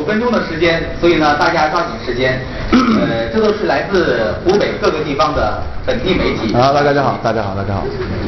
分钟的时间，所以呢，大家抓紧时间。这都是来自湖北各个地方的本地媒体。 好，大家好，大家好，大家好。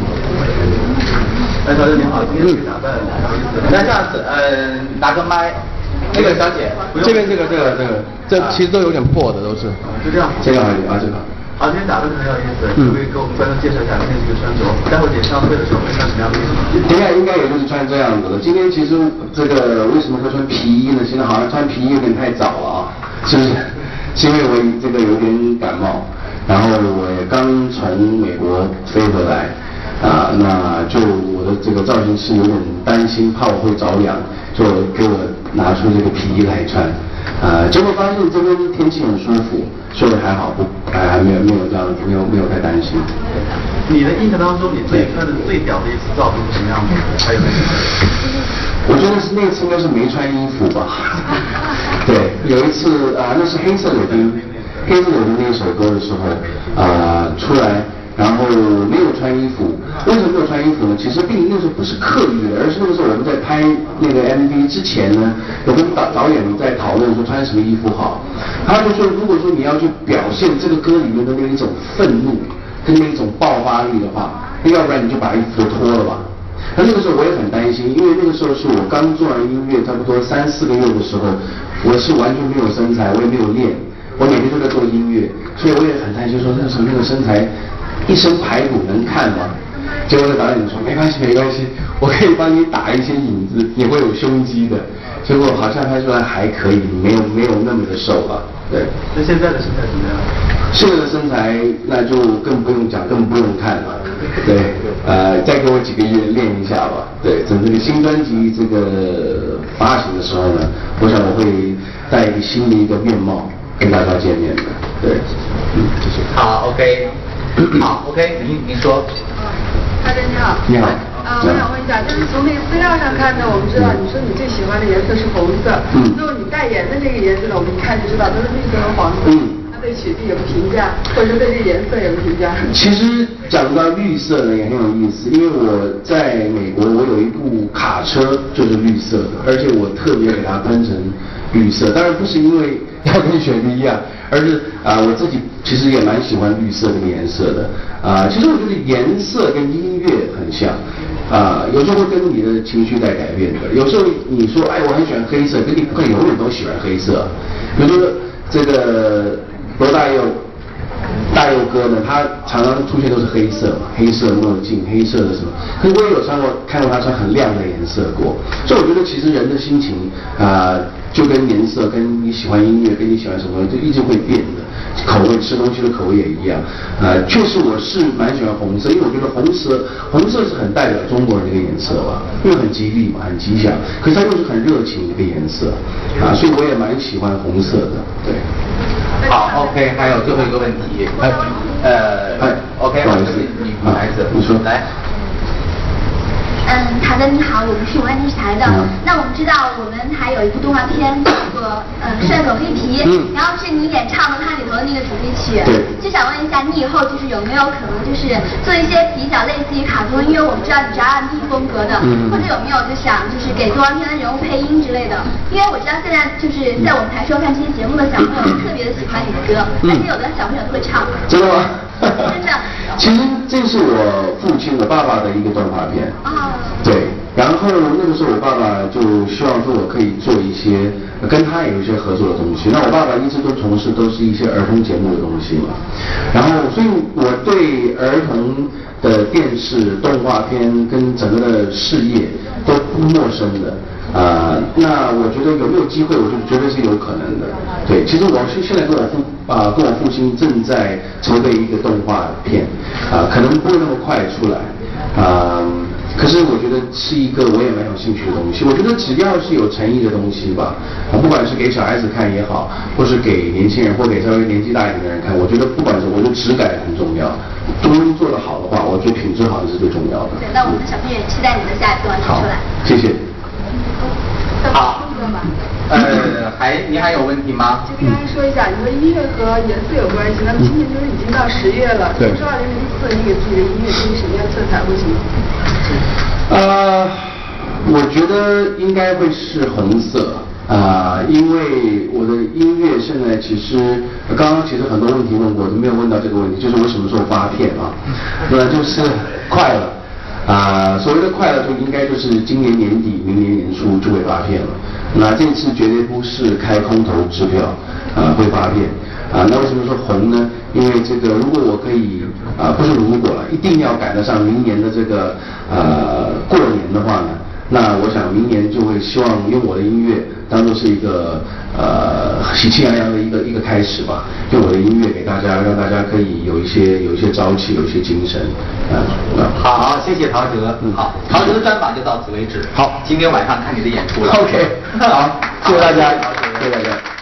小姐您好，今天打扮那这样子，拿个麦，那个小姐， 这边这其实都有点破的，都是。 就这样。 这个啊，这个。 好，今天打扮很有意思，可不可以给我们观众介绍一下今天这个穿着？待会儿演唱会的时候会穿什么样的衣服？ 应该也就是穿这样子的。今天其实这个为什么会穿皮衣呢？现在好像穿皮衣有点太早了啊，是不是？是因为我这个有点感冒，然后我也刚从美国飞回来，那就我的这个造型师有点担心，怕我会着凉，就给我拿出这个皮衣来穿。结果发现这边天气很舒服，所以还好，还没有这样子，没有太担心。 你的印象当中，你穿的最屌的一次照片是什么样子？还有没有？ 我觉得是那次应该是没穿衣服吧。对，有一次那是黑色柳丁那首歌的时候出来。然后没有穿衣服，为什么没有穿衣服呢？其实那时候不是刻意的，而是那个时候我们在拍那个 MV 之前呢，有跟导演在讨论说穿什么衣服好。他就说，如果说你要去表现这个歌里面的那一种愤怒跟那一种爆发力的话，要不然你就把衣服都脱了吧。那个时候我也很担心，因为那个时候是我刚做完音乐，差不多3-4个月的时候，我是完全没有身材，我也没有练，我每天都在做音乐，所以我也很担心说那时候那个身材。一身排骨能看吗？结果那导演说没关系，我可以帮你打一些影子，你会有胸肌的。结果好像拍出来还可以，没有那么的瘦了。对。 那现在的身材怎么样？ 现在的身材那就更不用讲，更不用看了。对，再给我几个月练一下吧。对，等这个新专辑这个发行的时候呢，我想我会带一个新的一个面貌跟大家见面的。对，谢谢。 好 ，OK。好 ，OK， 您说。 大家你好。 你好。 我想问一下，就是从那个资料上看呢，我们知道你说你最喜欢的颜色是红色。那么你代言的这个颜色呢，我们一看就知道都是绿色和黄色。那对曲子有个评价，或者说对这个颜色有个评价？ 其实讲到绿色呢也很有意思，因为我在美国我有一部卡车就是绿色的，而且我特别给它喷成绿色，当然不是因为要跟雪碧一样，而是我自己其实也蛮喜欢绿色这个颜色的。其实我觉得颜色跟音乐很像，有时候会跟你的情绪在改变的。有时候你说我很喜欢黑色，可你不可能永远都喜欢黑色。比如说这个罗大佑哥呢，他常常出现都是黑色嘛，黑色墨镜，黑色的什么。可是我也有看过他穿很亮的颜色过，所以我觉得其实人的心情就跟颜色、跟你喜欢音乐、跟你喜欢什么就一直会变的。口味吃东西的口味也一样。确实我是蛮喜欢红色，因为我觉得红色是很代表中国人的一个颜色吧，因为很吉利嘛，很吉祥。可是它又是很热情的一个颜色所以我也蛮喜欢红色的。对。 好 ，OK， 还有最后一个问题。OK， 不好意思， 女孩子， 你说来。 台的你好，我是永安电视台的。那我们知道我们还有一部动画片叫做帅狗黑皮，然后是你演唱的它里头的那个主题曲。就想问一下，你以后就是有没有可能就是做一些比较类似于卡通，因为我们知道你是 R&B 风格的，或者有没有就想就是给动画片的人物配音之类的？因为我知道现在就是在我们台收看这些节目的小朋友特别的喜欢你的歌，而且有的小朋友都会唱。 真的吗？ 真的。 其实这是我父亲我爸爸的一个动画片。对，然后那个时候我爸爸就希望说我可以做一些跟他有一些合作的东西。那我爸爸一直都从事都是一些儿童节目的东西嘛，然后所以我对儿童的电视动画片跟整个的事业都不陌生的。那我觉得有没有机会，我就觉得是有可能的。对，其实我是现在跟我父亲正在筹备一个动画片，可能不会那么快出来，可是我觉得是一个我也蛮有兴趣的东西。我觉得只要是有诚意的东西吧，不管是给小孩子看也好，或是给年轻人或给稍微年纪大一点的人看，我觉得不管是我觉得质感很重要，东西做得好的话，我觉得品质好是最重要的。 对，那我们的小朋友也期待你的下一部完成出来。 谢谢。 好，您还有问题吗？ 就跟大家说一下，你说音乐和颜色有关系，那么今年就是已经到10月了，对，说2004你给自己的音乐定什么样的色彩会行？ 我觉得应该会是红色， 因为我的音乐现在其实刚刚其实很多问题问过，都没有问到这个问题，就是我什么时候发片啊？那就是快了所谓的快了就应该就是今年年底、明年年初就会发片了。那这次绝对不是开空头支票会发片那为什么说红呢？因为这个如果我可以不是如果了，一定要赶得上明年的这个过年的话呢，那我想明年就会希望用我的音乐当做是一个喜气洋洋的一个开始吧，用我的音乐给大家，让大家可以有一些朝气，有一些精神好，谢谢陶喆。好，陶喆的专访就到此为止。 好， 今天晚上看你的演出了。 OK， 好，谢谢大家，谢谢大家。